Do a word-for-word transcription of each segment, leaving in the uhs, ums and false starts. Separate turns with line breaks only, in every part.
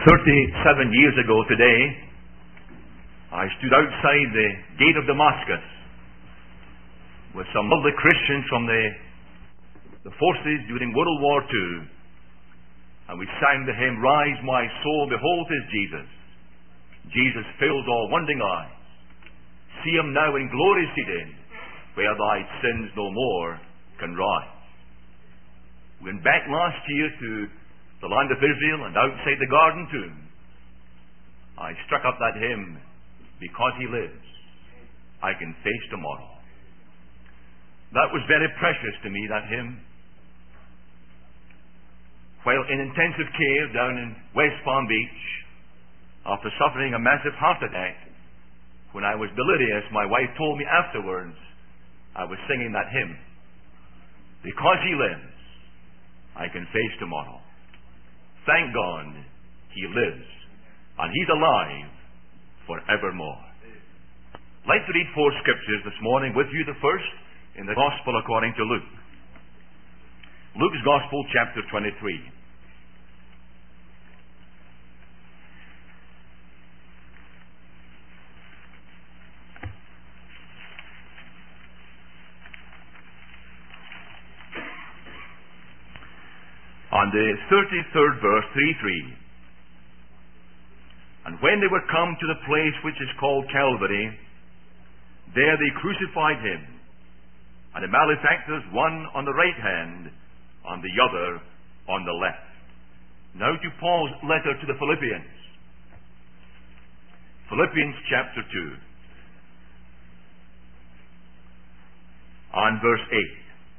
Thirty-seven years ago today, I stood outside the gate of Damascus with some lovely Christians from the, the forces during World War Two, and we sang the hymn, "Rise, my soul, behold his Jesus. Jesus fills all wondering eyes. See him now in glory seated, where thy sins no more can rise." We went back last year to the land of Israel, and outside the garden tomb, I struck up that hymn, "Because he lives, I can face tomorrow." That was very precious to me, that hymn. While in intensive care down in West Palm Beach, after suffering a massive heart attack, when I was delirious, my wife told me afterwards I was singing that hymn. Because he lives, I can face tomorrow. Thank God he lives, and he's alive forevermore. I'd like to read four scriptures this morning with you. The first in the Gospel according to Luke. Luke's Gospel, chapter twenty-three. On the thirty-third verse, three three. "And when they were come to the place which is called Calvary, there they crucified him, and the malefactors, one on the right hand, and the other on the left." Now to Paul's letter to the Philippians. Philippians chapter two, and verse eight.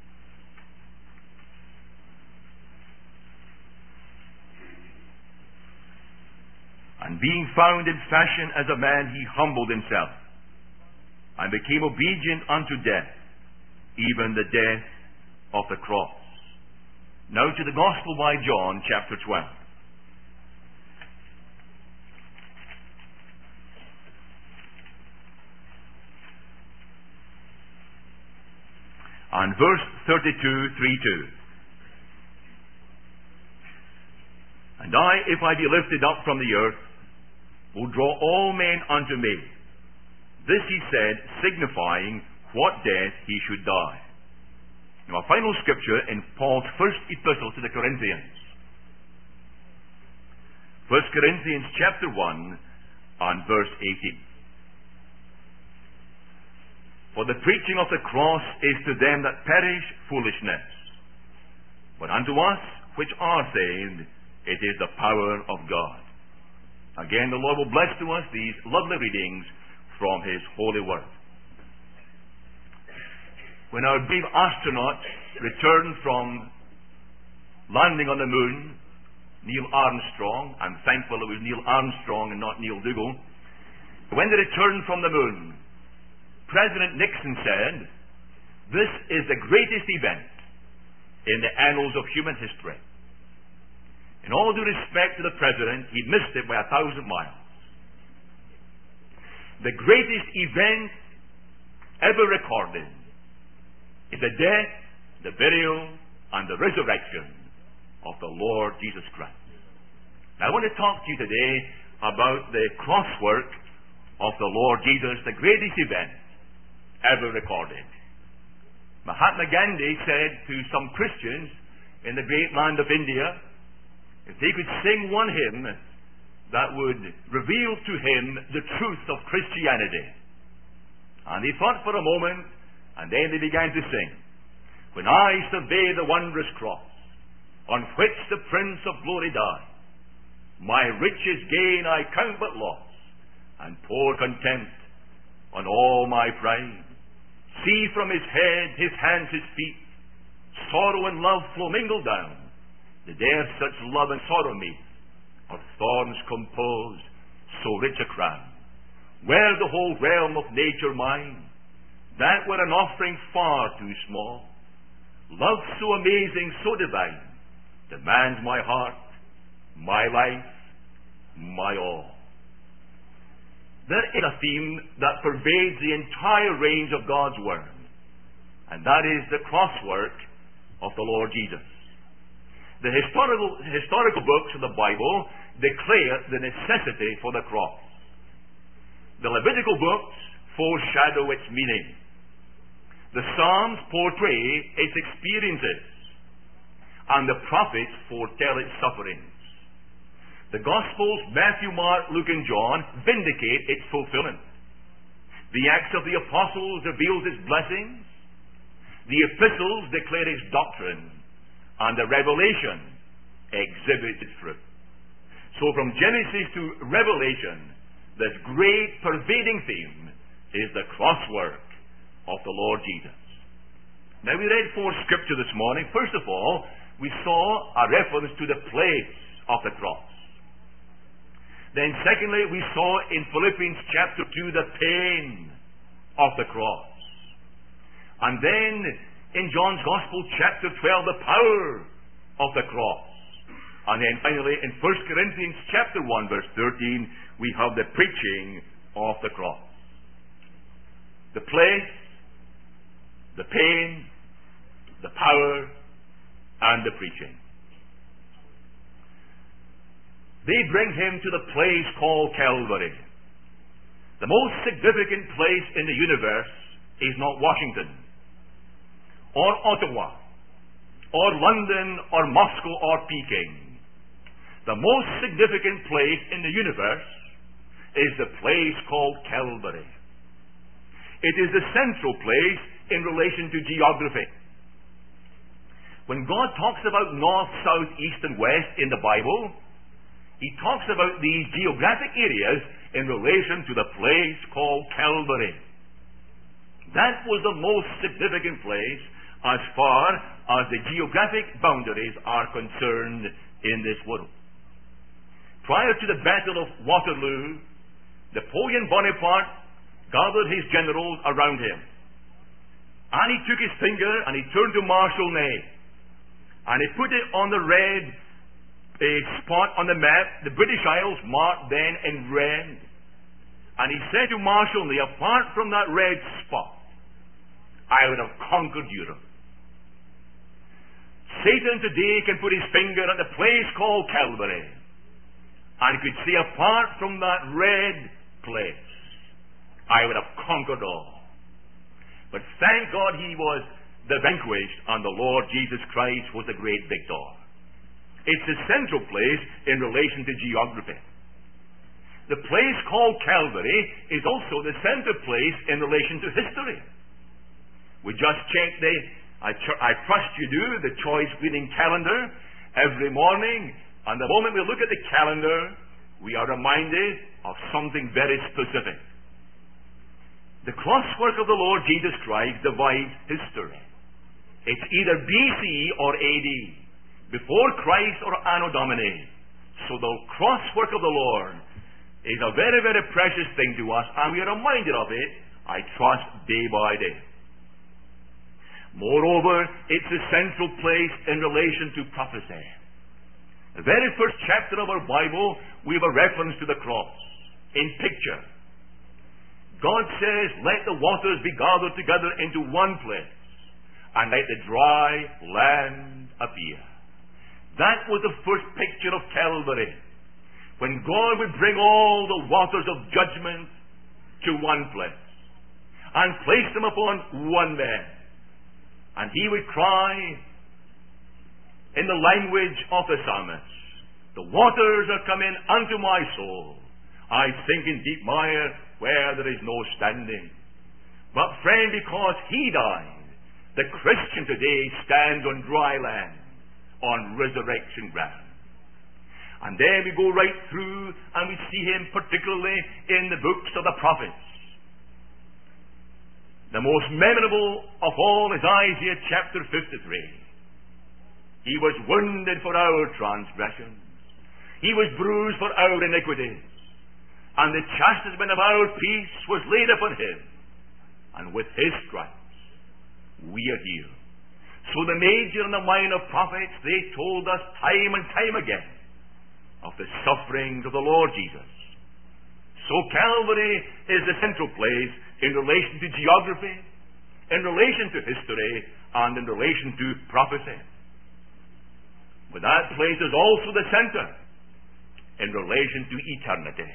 "And being found in fashion as a man, he humbled himself, and became obedient unto death, even the death of the cross." Now to the Gospel by John, chapter twelve. And verse thirty-two, three two. "And I, if I be lifted up from the earth, will draw all men unto me." This he said, signifying what death he should die. Now a final scripture in Paul's first epistle to the Corinthians. First Corinthians chapter one and verse eighteen. "For the preaching of the cross is to them that perish foolishness, but unto us which are saved it is the power of God." Again, the Lord will bless to us these lovely readings from his holy word. When our brave astronaut returned from landing on the moon, Neil Armstrong, I'm thankful it was Neil Armstrong and not Neil Dougal, when they returned from the moon, President Nixon said, "This is the greatest event in the annals of human history." In all due respect to the President, he missed it by a thousand miles. The greatest event ever recorded is the death, the burial, and the resurrection of the Lord Jesus Christ. Now I want to talk to you today about the cross work of the Lord Jesus, the greatest event ever recorded. Mahatma Gandhi said to some Christians in the great land of India, if they could sing one hymn that would reveal to him the truth of Christianity. And he thought for a moment, and then they began to sing, "When I survey the wondrous cross, on which the Prince of Glory died, my riches gain I count but loss, and pour contempt on all my pride. See from his head, his hands, his feet, sorrow and love flow mingled down. Did e'er such love and sorrow meet, of thorns composed so rich a crown? Were the whole realm of nature mine, that were an offering far too small. Love so amazing, so divine, demands my heart, my life, my all." There is a theme that pervades the entire range of God's Word, and that is the cross work of the Lord Jesus. The historical, historical books of the Bible declare the necessity for the cross. The Levitical books foreshadow its meaning. The Psalms portray its experiences, and the prophets foretell its sufferings. The Gospels, Matthew, Mark, Luke, and John, vindicate its fulfillment. The Acts of the Apostles reveals its blessings. The Epistles declare its doctrine, and the Revelation exhibits its fruit. So from Genesis to Revelation, this great pervading theme is the cross work of the Lord Jesus. Now we read four scripture this morning. First of all, we saw a reference to the place of the cross. Then secondly, we saw in Philippians chapter two the pain of the cross. And then in John's Gospel chapter twelve the power of the cross. And then finally in First Corinthians chapter one verse thirteen we have the preaching of the cross. The place, the pain, the power, and the preaching. They bring him to the place called Calvary. The most significant place in the universe is not Washington, or Ottawa, or London, or Moscow, or Peking. The most significant place in the universe is the place called Calvary. It is the central place in relation to geography. When God talks about north, south, east, and west in the Bible, He talks about these geographic areas in relation to the place called Calvary. That was the most significant place as far as the geographic boundaries are concerned in this world. Prior to the Battle of Waterloo, Napoleon Bonaparte gathered his generals around him. And he took his finger and he turned to Marshal Ney. And he put it on the red a spot on the map, the British Isles marked then in red. And he said to Marshal Ney, apart from that red spot, I would have conquered Europe. Satan today can put his finger on the place called Calvary, and he could say, apart from that red place, I would have conquered all. But thank God he was the vanquished, and the Lord Jesus Christ was the great victor. It's the central place in relation to geography. The place called Calvary is also the center place in relation to history. We just check the, I, tr- I trust you do, the choice reading calendar every morning, and the moment we look at the calendar, we are reminded of something very specific. The crosswork of the Lord Jesus Christ divides history. It's either B C or A D, before Christ or Anno Domini. So the crosswork of the Lord is a very, very precious thing to us, and we are reminded of it, I trust, day by day. Moreover, it's a central place in relation to prophecy. The very first chapter of our Bible, we have a reference to the cross in picture. God says, let the waters be gathered together into one place, and let the dry land appear. That was the first picture of Calvary, when God would bring all the waters of judgment to one place and place them upon one man. And he would cry in the language of the psalmist, the waters are come in unto my soul. I sink in deep mire where there is no standing. But friend, because he died, the Christian today stands on dry land, on resurrection ground. And then we go right through and we see him particularly in the books of the prophets. The most memorable of all is Isaiah chapter fifty-three. He was wounded for our transgressions. He was bruised for our iniquities. And the chastisement of our peace was laid upon him. And with his stripes we are healed. So the major and the minor prophets, they told us time and time again of the sufferings of the Lord Jesus. So Calvary is the central place in relation to geography, in relation to history, and in relation to prophecy. But that place is also the center in relation to eternity.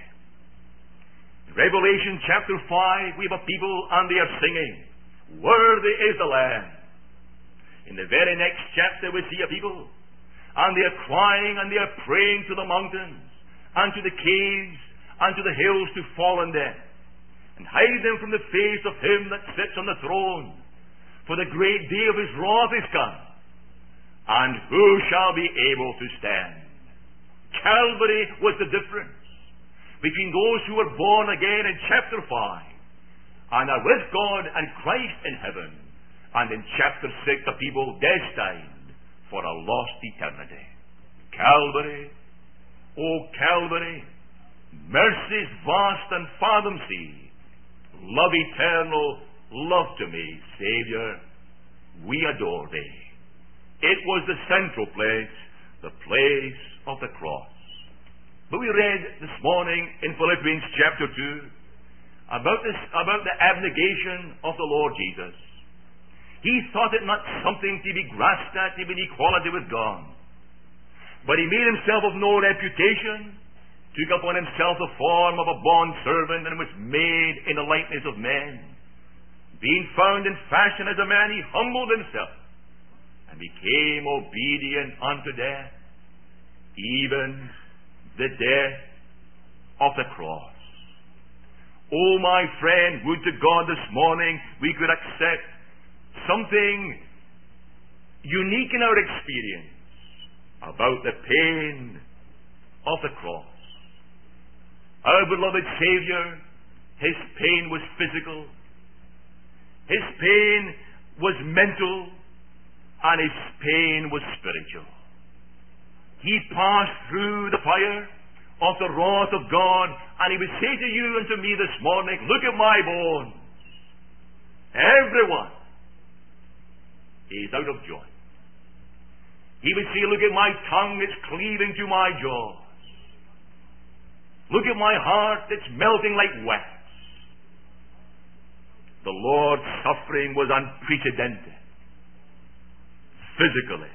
In Revelation chapter five, we have a people and they are singing, "Worthy is the Lamb." In the very next chapter we see a people, and they are crying and they are praying to the mountains, and to the caves, and to the hills to fall on them, and hide them from the face of him that sits on the throne. For the great day of his wrath is come, and who shall be able to stand? Calvary was the difference between those who were born again in chapter five, and are with God and Christ in heaven, and in chapter six, the people destined for a lost eternity. Calvary, O Calvary, mercy's vast and fathom sea, love eternal, love to me, Saviour, we adore thee. It was the central place, the place of the cross. But we read this morning in Philippians chapter two about this, about the abnegation of the Lord Jesus. He thought it not something to be grasped at, even equality with God. But he made himself of no reputation, took upon himself the form of a bond servant, and was made in the likeness of men. Being found in fashion as a man, he humbled himself, and became obedient unto death, even the death of the cross. Oh, my friend, would to God this morning we could accept something unique in our experience about the pain of the cross. Our beloved Savior, his pain was physical, his pain was mental, and his pain was spiritual. He passed through the fire of the wrath of God, and he would say to you and to me this morning, look at my bones. Everyone is out of joint. He would say, look at my tongue, it's cleaving to my jaws. Look at my heart, it's melting like wax. The Lord's suffering was unprecedented, physically.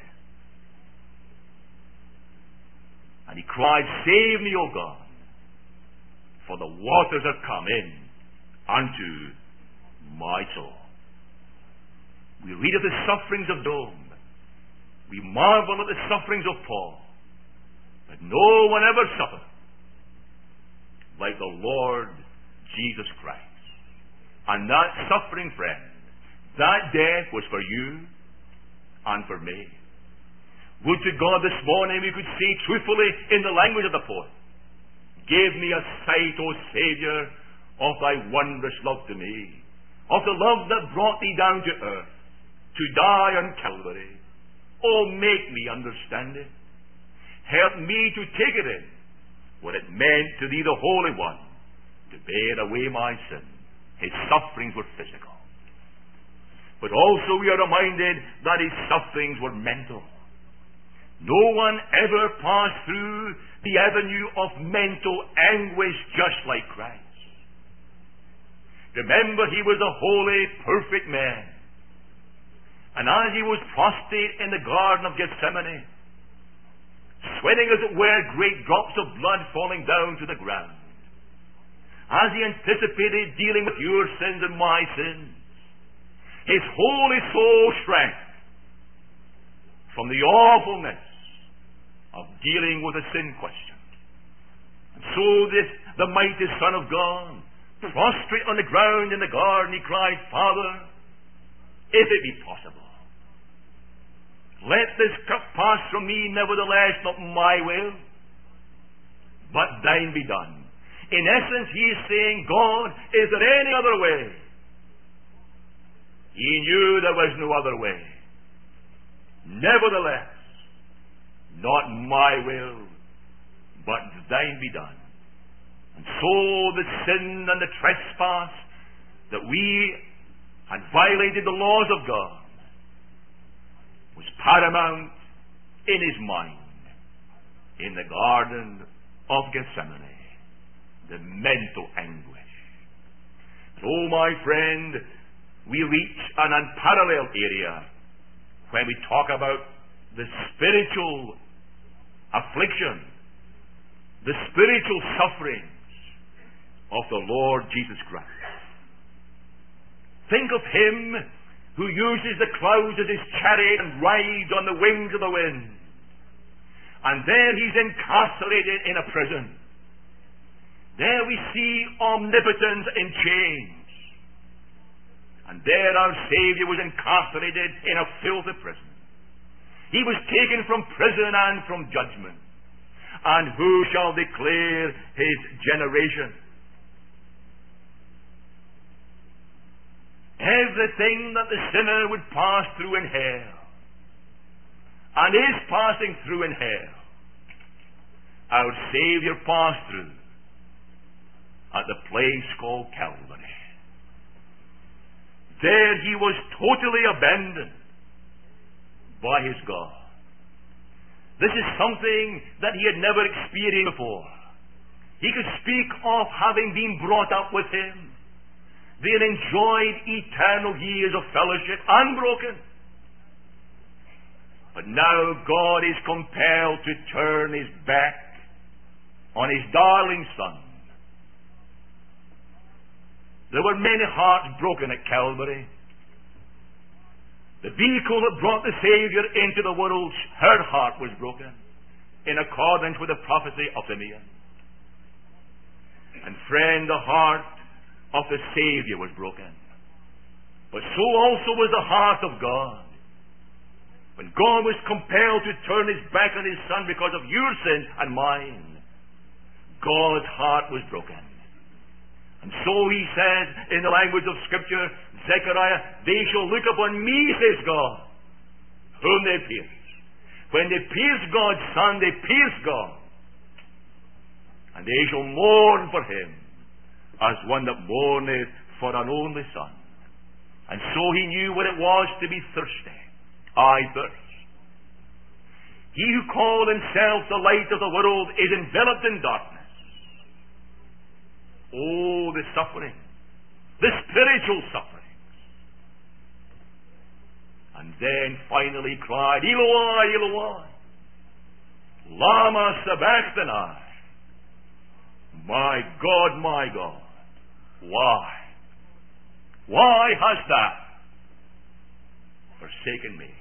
And he cried, save me, O God, for the waters are come in unto my soul. We read of the sufferings of Job. We marvel at the sufferings of Paul. But no one ever suffered like the Lord Jesus Christ. And that suffering, friend, that death was for you and for me. Would to God this morning we could say truthfully in the language of the poet, give me a sight, O Saviour, of thy wondrous love to me, of the love that brought thee down to earth, to die on Calvary. Oh, make me understand it. Help me to take it in, what it meant to thee, the Holy One, to bear away my sin. His sufferings were physical. But also we are reminded that his sufferings were mental. No one ever passed through the avenue of mental anguish just like Christ. Remember, he was a holy, perfect man. And as he was prostrate in the Garden of Gethsemane, sweating as it were great drops of blood falling down to the ground, as he anticipated dealing with your sins and my sins, his holy soul shrank from the awfulness of dealing with a sin question. And so this, the mighty Son of God, prostrate on the ground in the garden, he cried, Father, if it be possible, let this cup pass from me, nevertheless not my will, but thine be done. In essence, he is saying, God, is there any other way? He knew there was no other way. Nevertheless, not my will, but thine be done. And so the sin and the trespass that we had violated the laws of God was paramount in his mind in the Garden of Gethsemane. The mental anguish. So, my friend, we reach an unparalleled area when we talk about the spiritual affliction the spiritual sufferings of the Lord Jesus Christ. Think of Him who uses the clouds as His chariot and rides on the wings of the wind. And there He's incarcerated in a prison. There we see omnipotence in chains. And there our Savior was incarcerated in a filthy prison. He was taken from prison and from judgment. And who shall declare His generation? Everything that the sinner would pass through in hell, and is passing through in hell, our Savior passed through at the place called Calvary. There He was totally abandoned by His God. This is something that He had never experienced before. He could speak of having been brought up with Him. They had enjoyed eternal years of fellowship unbroken. But now God is compelled to turn His back on His darling Son. There were many hearts broken at Calvary. The vehicle that brought the Savior into the world, her heart was broken in accordance with the prophecy of Simeon. And friend, the heart of the Savior was broken. But so also was the heart of God. When God was compelled to turn His back on His Son because of your sin and mine, God's heart was broken. And so He says in the language of Scripture, Zechariah, they shall look upon me, says God, whom they pierce. When they pierce God's Son, they pierce God. And they shall mourn for Him as one that mourneth for an only son. And so He knew what it was to be thirsty. I thirst. He who called Himself the light of the world is enveloped in darkness. Oh, the suffering, the spiritual suffering. And then finally cried, Eloi, Eloi, lama sabachthani. My God, my God, why? Why hast thou forsaken me?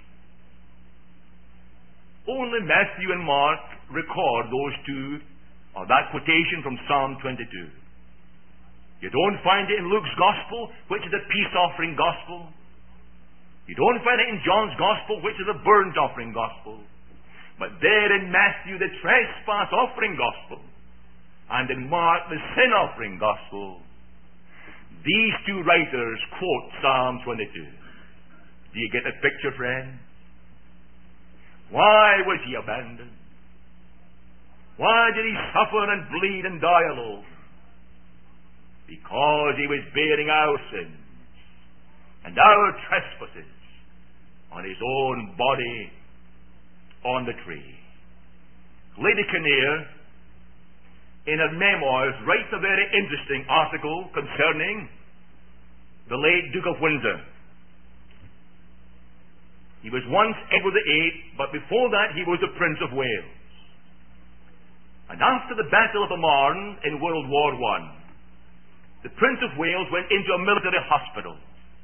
Only Matthew and Mark record those two, or that quotation from Psalm twenty-two. You don't find it in Luke's Gospel, which is the peace offering Gospel. You don't find it in John's Gospel, which is the burnt offering Gospel. But there in Matthew, the trespass offering Gospel, and in Mark, the sin offering Gospel, these two writers quote Psalm twenty-two. Do you get the picture, friend? Why was He abandoned? Why did He suffer and bleed and die alone? Because He was bearing our sins and our trespasses on His own body on the tree. Lady Kinnear, in her memoirs, writes a very interesting article concerning the late Duke of Windsor. He was once Edward the Eighth, but before that he was the Prince of Wales. And after the Battle of the Marne in World War One, the Prince of Wales went into a military hospital.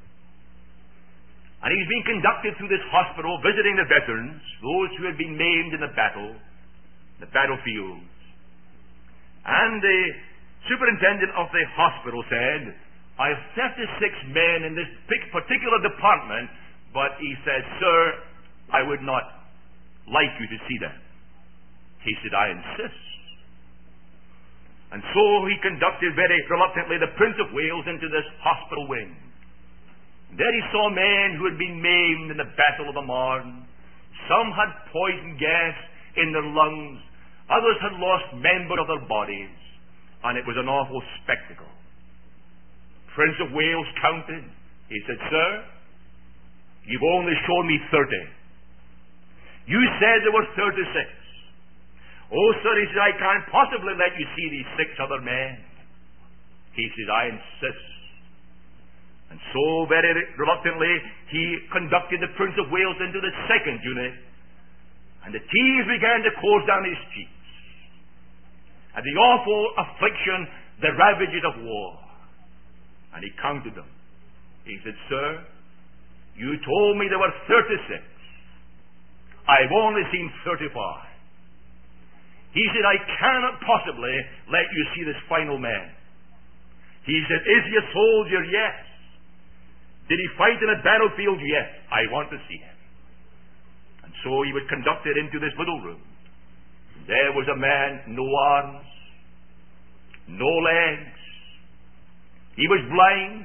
And he's been conducted through this hospital, visiting the veterans, those who had been maimed in the battle, the battlefields. And the superintendent of the hospital said, I have thirty-six men in this particular department, but he said, sir, I would not like you to see them. He said, I insist. And so he conducted very reluctantly the Prince of Wales into this hospital wing. There he saw men who had been maimed in the Battle of the Marne. Some had poison gas in their lungs. Others had lost members of their bodies. And it was an awful spectacle. Prince of Wales counted. He said, sir, you've only shown me thirty. You said there were thirty-six. Oh, sir, he said, I can't possibly let you see these six other men. He said, I insist. And so, very reluctantly, he conducted the Prince of Wales into the second unit. And the tears began to course down his cheeks. and the awful affliction, the ravages of war. And he counted them. He said, "Sir, you told me there were thirty-six. I've only seen thirty-five. He said, "I cannot possibly let you see this final man." He said, "Is he a soldier?" "Yes." "Did he fight in a battlefield?" "Yes." "I want to see him." And so he was conducted into this little room. There was a man, no arms, no legs. He was blind.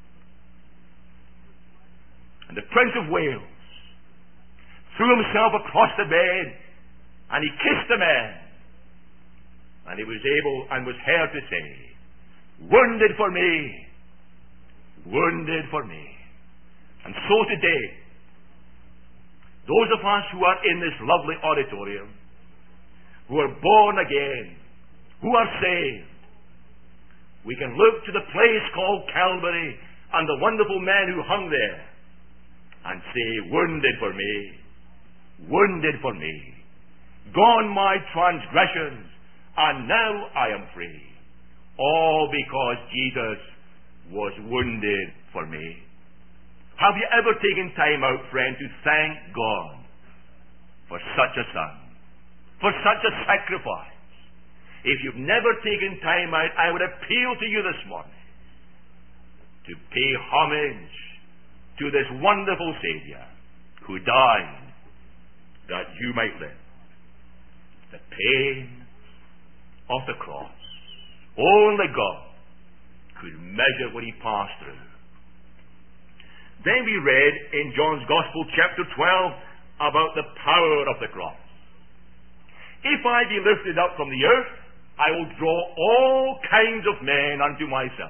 And the Prince of Wales threw himself across the bed, and he kissed the man. And he was able and was heard to say, "Wounded for me, wounded for me." And so today, those of us who are in this lovely auditorium, who are born again, who are saved, we can look to the place called Calvary and the wonderful man who hung there and say, "Wounded for me, wounded for me. Gone my transgressions, and now I am free. All because Jesus was wounded for me." Have you ever taken time out, friend, to thank God for such a son, for such a sacrifice? If you've never taken time out, I would appeal to you this morning to pay homage to this wonderful Savior who died that you might live. The pain of the cross. Only God could measure what he passed through. Then we read in John's Gospel, chapter twelve, about the power of the cross. "If I be lifted up from the earth, I will draw all kinds of men unto myself."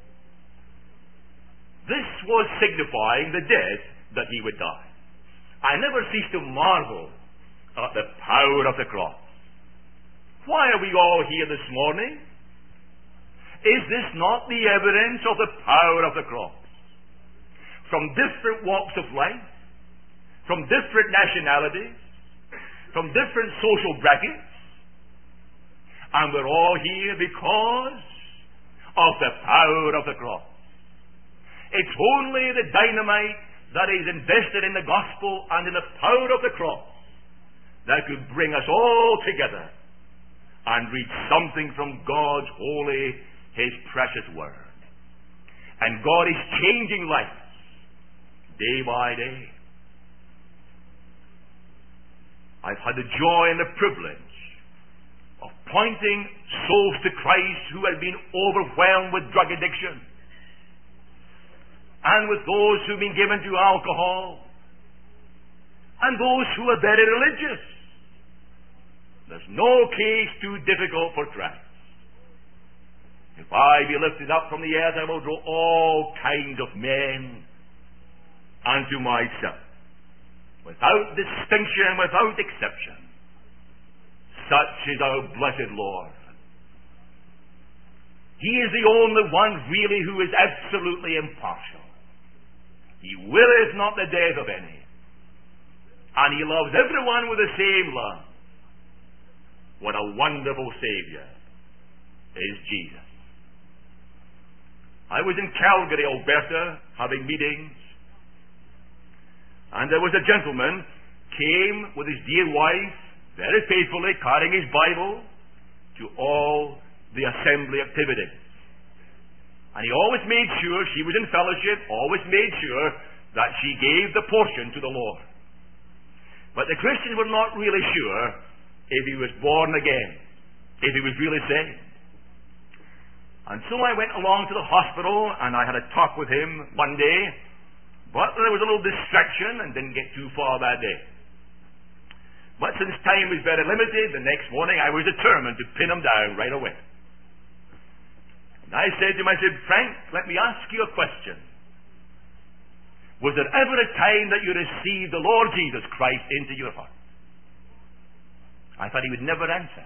This was signifying the death that he would die. I never cease to marvel at the power of the cross. Why are we all here this morning? Is this not the evidence of the power of the cross? From different walks of life, from different nationalities, from different social brackets, and we're all here because of the power of the cross. It's only the dynamite that is invested in the gospel and in the power of the cross that could bring us all together and read something from God's holy, his precious word. And God is changing lives day by day. I've had the joy and the privilege of pointing souls to Christ who had been overwhelmed with drug addiction, and with those who've been given to alcohol, and those who are very religious. There's no case too difficult for Christ. If I be lifted up from the earth, I will draw all kinds of men unto myself, without distinction, without exception. Such is our blessed Lord. He is the only one really who is absolutely impartial. He willeth not the death of any, and he loves everyone with the same love. What a wonderful Savior is Jesus. I was in Calgary, Alberta, having meetings, and there was a gentleman came with his dear wife, very faithfully carrying his Bible to all the assembly activities. And he always made sure she was in fellowship, always made sure that she gave the portion to the Lord. But the Christians were not really sure if he was born again, if he was really saved. And so I went along to the hospital and I had a talk with him one day, but there was a little distraction and didn't get too far that day. But since time was very limited, the next morning I was determined to pin him down right away. And I said to him, I said, "Frank, let me ask you a question. Was there ever a time that you received the Lord Jesus Christ into your heart?" I thought he would never answer.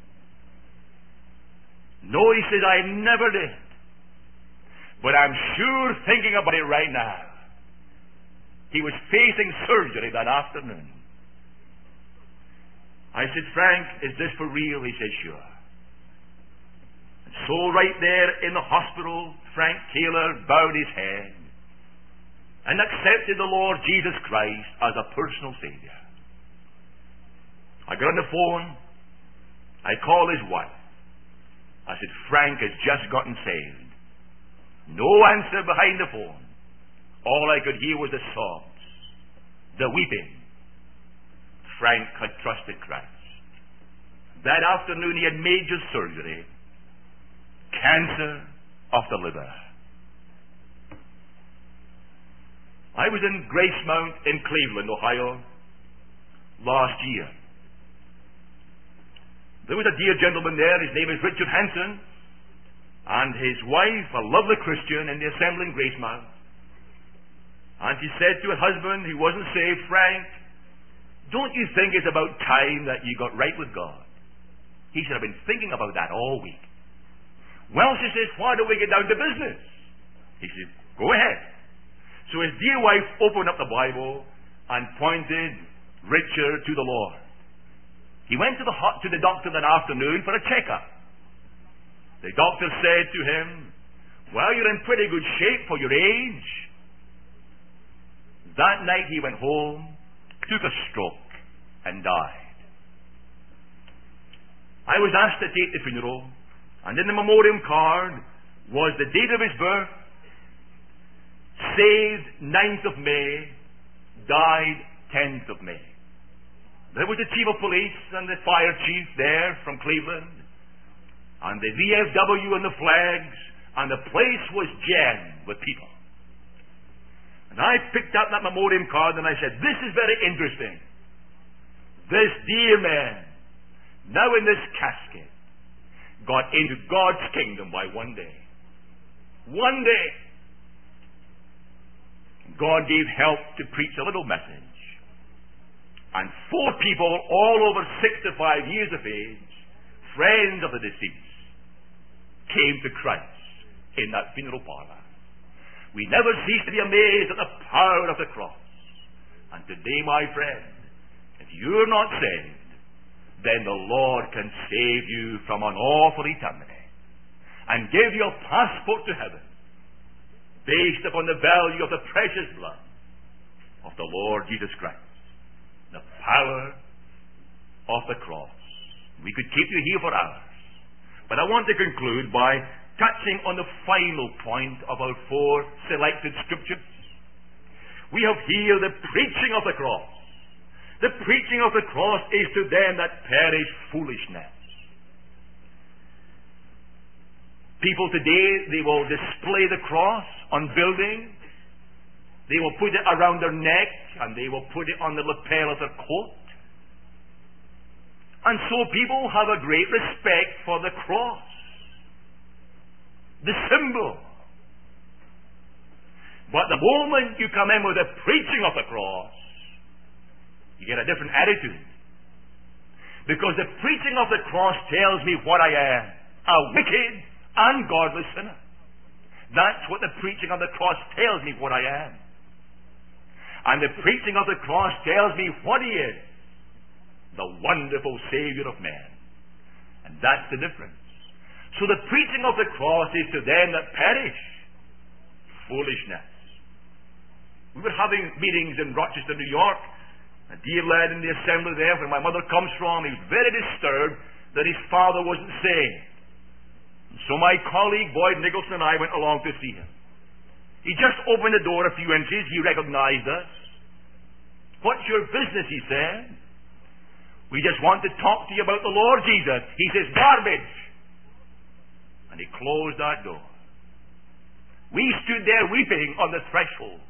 "No," he said, "I never did. But I'm sure thinking about it right now." He was facing surgery that afternoon. I said, "Frank, is this for real?" He said, "Sure." so right there in the hospital, Frank Taylor bowed his head and accepted the Lord Jesus Christ as a personal Savior. I got on the phone. I called his wife. I said, Frank has just gotten saved. No answer behind the phone. All I could hear was the sobs, the weeping. Frank had trusted Christ. That afternoon he had major surgery. Cancer of the liver. I was in Gracemount in Cleveland, Ohio, last year. There was a dear gentleman there. His name is Richard Hanson, and his wife, a lovely Christian, in the assembly in Gracemount. And she said to her husband, who wasn't saved, Frank, don't you think it's about time that you got right with God? He said, I've been thinking about that all week. Well, she says, why don't we get down to business? He said, go ahead. So his dear wife opened up the Bible and pointed Richard to the Lord. He went to the, to the doctor that afternoon for a checkup. The doctor said to him, well, you're in pretty good shape for your age. That night he went home, took a stroke, and died. I was asked to take the funeral, and in the memoriam card was the date of his birth, saved ninth of May, died tenth of May. There was the chief of police and the fire chief there from Cleveland, and the V F W and the flags, and the place was jammed with people. And I picked up that memoriam card and I said, this is very interesting. This dear man, now in this casket, got into God's kingdom by one day. One day. God gave help to preach a little message. And four people, all over sixty-five years of age, friends of the deceased, came to Christ in that funeral parlor. We never cease to be amazed at the power of the cross. And today, my friend, if you're not saved, then the Lord can save you from an awful eternity and give you a passport to heaven based upon the value of the precious blood of the Lord Jesus Christ. The power of the cross. We could keep you here for hours, but I want to conclude by touching on the final point of our four selected scriptures. We have here the preaching of the cross. The preaching of the cross is to them that perish foolishness. People today, they will display the cross on buildings. They will put it around their neck, and they will put it on the lapel of their coat. And so people have a great respect for the cross, the symbol. But the moment you come in with the preaching of the cross, you get a different attitude. Because the preaching of the cross tells me what I am, a wicked, ungodly sinner. That's what the preaching of the cross tells me what I am. And the preaching of the cross tells me what He is, the wonderful Savior of men. And that's the difference. So the preaching of the cross is to them that perish foolishness. We were having meetings in Rochester, New York. A dear lad in the assembly there, where my mother comes from, he was very disturbed that his father wasn't saved. So my colleague Boyd Nicholson and I went along to see him. He just opened the door a few inches. He recognized us. What's your business, he said. We just want to talk to you about the Lord Jesus. He says, garbage. And he closed that door. We stood there weeping on the threshold.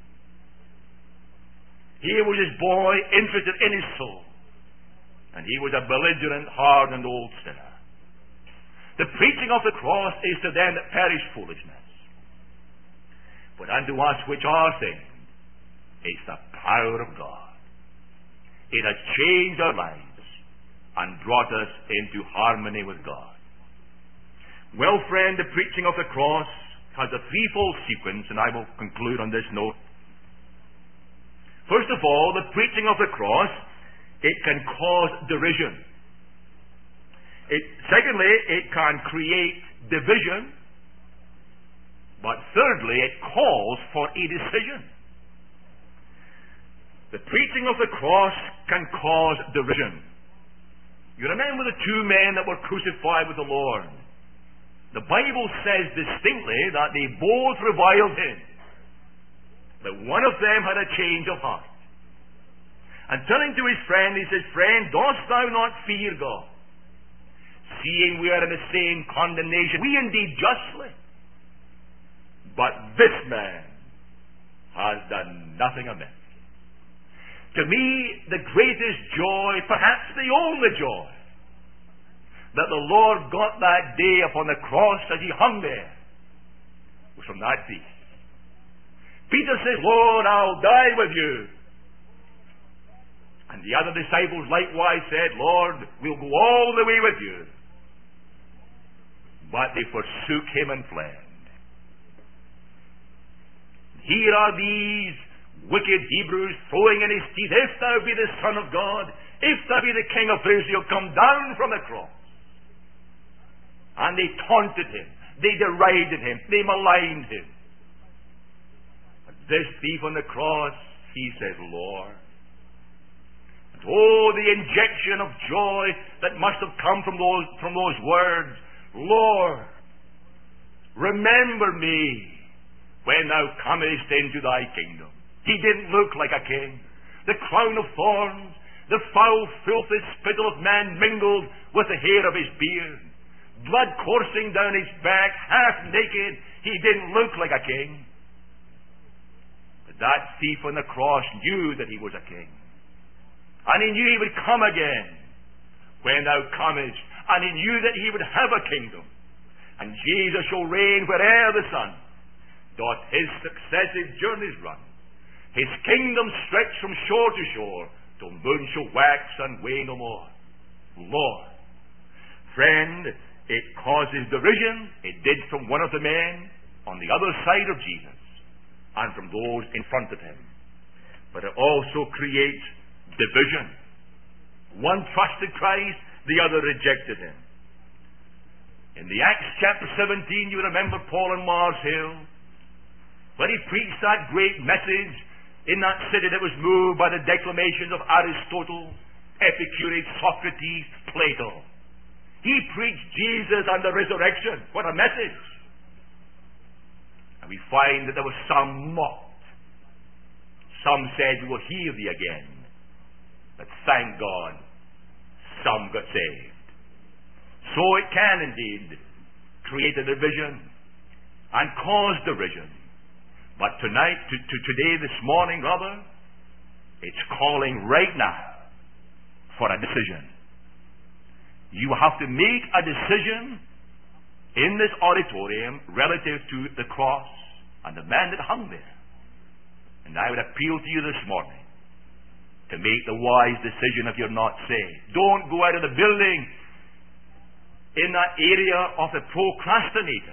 Here was his boy interested in his soul. And he was a belligerent, hardened old sinner. The preaching of the cross is to them that perish foolishness. But unto us which are saved, it's the power of God. It has changed our lives and brought us into harmony with God. Well, friend, the preaching of the cross has a threefold sequence, and I will conclude on this note. First of all, the preaching of the cross, it can cause derision. It, secondly, it can create division, but thirdly, it calls for a decision. The preaching of the cross can cause derision. You remember the two men that were crucified with the Lord. The Bible says distinctly that they both reviled him. But one of them had a change of heart. And turning to his friend, he says, "Friend, dost thou not fear God? Seeing we are in the same condemnation, we indeed justly. But this man has done nothing amiss." To me, the greatest joy, perhaps the only joy, that the Lord got that day upon the cross as he hung there, was from that thief. Peter says, "Lord, I'll die with you." And the other disciples likewise said, "Lord, we'll go all the way with you." But they forsook him and fled. Here are these wicked Hebrews throwing in his teeth, "If thou be the Son of God, if thou be the King of Israel, come down from the cross." And they taunted him, they derided him, they maligned him. But this thief on the cross, he says, "Lord." And oh, the injection of joy that must have come from those, from those words, "Lord, remember me when thou comest into thy kingdom." He didn't look like a king. The crown of thorns, the foul filth, the spittle of man mingled with the hair of his beard, blood coursing down his back, half naked. He didn't look like a king. But that thief on the cross knew that he was a king. And he knew he would come again when thou comest. And he knew that he would have a kingdom. And Jesus shall reign where'er the sun doth his successive journeys run. His kingdom stretched from shore to shore, till moon shall wax and wane no more. Lord, friend, it causes derision. It did from one of the men on the other side of Jesus, and from those in front of him. But it also creates division. One trusted Christ, the other rejected him. In the Acts chapter seventeen, you remember Paul on Mars Hill, when he preached that great message in that city that was moved by the declamations of Aristotle, Epicurus, Socrates, Plato. He preached Jesus and the resurrection. What a message! And we find that there was some mocked. Some said, "We will hear thee again." But thank God, some got saved. So it can indeed create a division and cause derision. But tonight, to, to today, this morning, rather, it's calling right now for a decision. You have to make a decision in this auditorium relative to the cross and the man that hung there. And I would appeal to you this morning to make the wise decision if you're not saved. Don't go out of the building in that area of the procrastinator,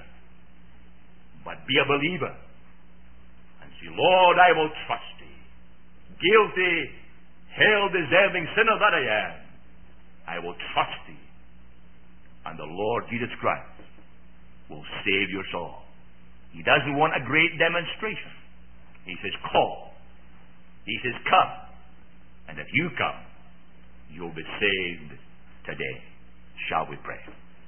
but be a believer and say, "Lord, I will trust thee. Guilty, hell-deserving sinner that I am, I will trust thee. And the Lord Jesus Christ will save your soul." He doesn't want a great demonstration. He says, "Call." He says, "Come." And if you come, you'll be saved today. Shall we pray?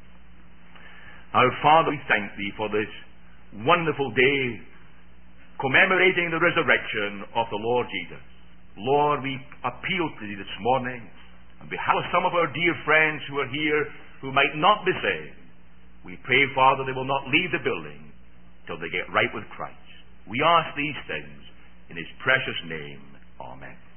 Our Father, we thank thee for this wonderful day commemorating the resurrection of the Lord Jesus. Lord, we appeal to thee this morning on behalf of some of our dear friends who are here who might not be saved. We pray, Father, they will not leave the building till they get right with Christ. We ask these things in his precious name. Amen.